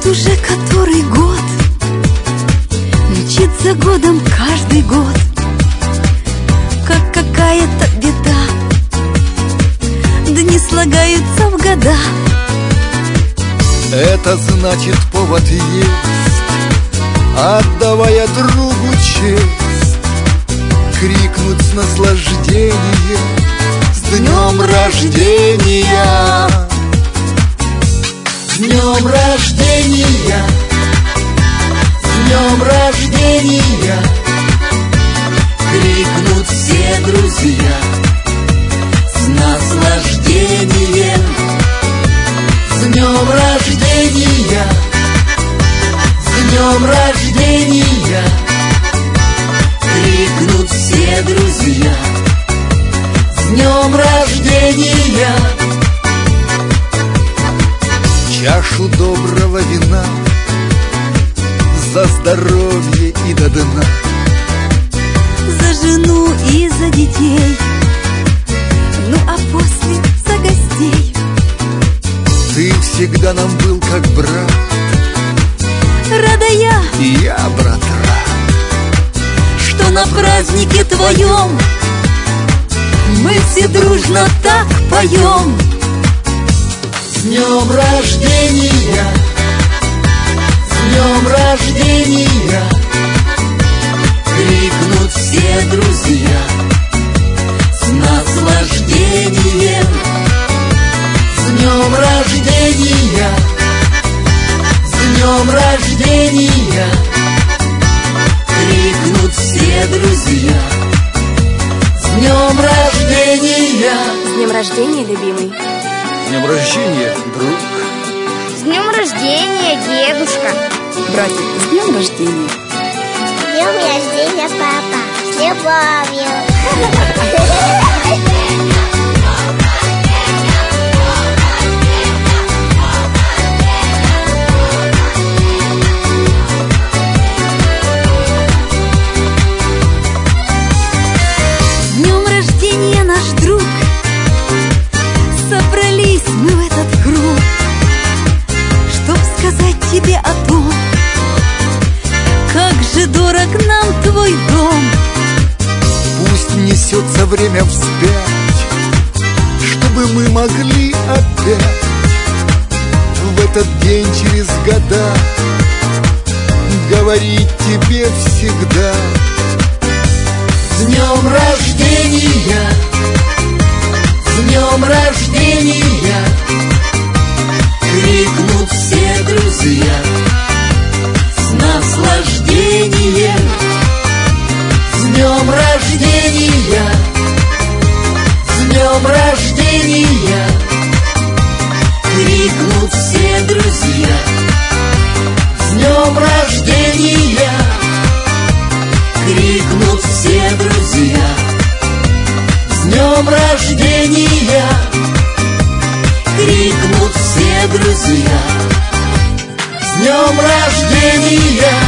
уже который год, мчит за годом каждый год, как какая-то беда. Дни слагаются в года. Это значит, повод есть, отдавая другу честь, крикнуть с наслаждением: с днем рождения! С днем рождения! С днем рождения! Крикнут все друзья с наслаждением. С днем рождения! С днем рождения! Крикнут все друзья с днем рождения! Чашу доброго вина за здоровье и до дна, за жену и за детей, ну а после за гостей. Ты всегда нам был как брат, рада я, и я, брат, рад, что на празднике твоем мы все дружно так поем. С днем рождения! С днем рождения! Крикнут все друзья с наслаждением. С днем рождения! С днем рождения! Крикнут все друзья с днем рождения! С днем рождения, любимый! С днем рождения, друг! С днем рождения, дедушка! Братик, с днем рождения! С днем рождения, папа! С любовью! Собрались мы в этот круг, чтоб сказать тебе о том, как же дорог нам твой дом. Пусть несется время вспять, чтобы мы могли опять в этот день через года говорить тебе всегда: с днем рождения! С днем рождения! Крикнут все друзья с наслаждением. С днем рождения! С днем рождения! Крикнут все друзья с днем рождения! Крикнут все друзья с днем рождения! Крикнут все друзья с днем рождения!